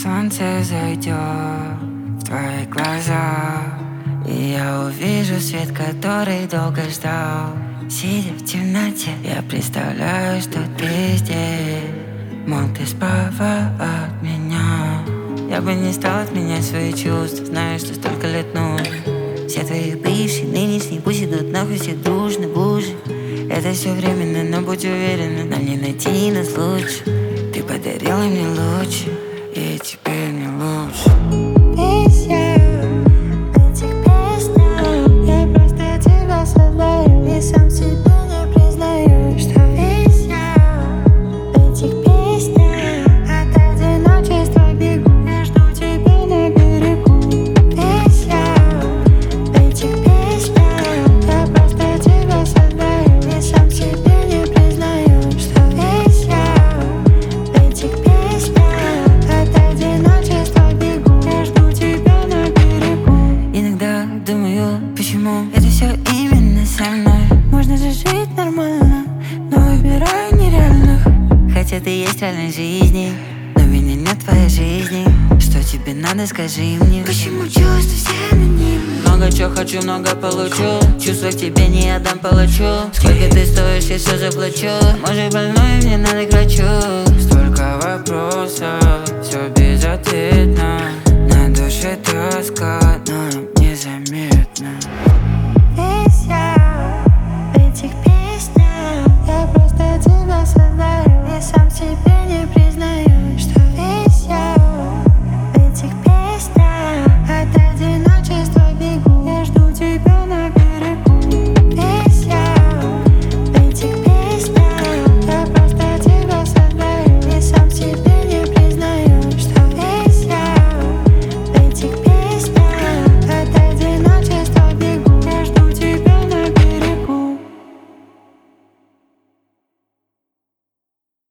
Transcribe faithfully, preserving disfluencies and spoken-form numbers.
солнце зайдет в твои глаза, и я увижу свет, который долго ждал. Сидя в темноте, я представляю, что ты здесь. Мол, ты справа от меня. Я бы не стал отменять свои чувства, знаю, что столько лет нужно. Все твои бывшие, нынешние, пусть идут нахуй все дружно, боже. Это все временно, но будь уверена, нам не найти нас лучше. Ты подарила мне лучше, и теперь мне лучше. Весь я в этих песнях, я просто тебя создаю и сам себе не признаю, что весь я в этих песнях. От одиночества бегу, я жду тебя на берегу. Весь я в этих песнях, я просто тебя создаю и сам себе не признаю, что весь я в этих песнях. От одиночества бегу, я жду тебя на берегу. Иногда думаю, почему это все именно со мной. Можно же жить нормально, но выбираю нереальных. Хотя ты есть в реальной жизни, но меня нет в твоей жизни. Что тебе надо, скажи мне. Почему чувства все анонимны? Много чего хочу, много получу. Чувства к тебе не отдам палачу. Сколько ты стоишь, я все заплачу. Может, больной, мне надо к врачу. Столько вопросов, все без ответа.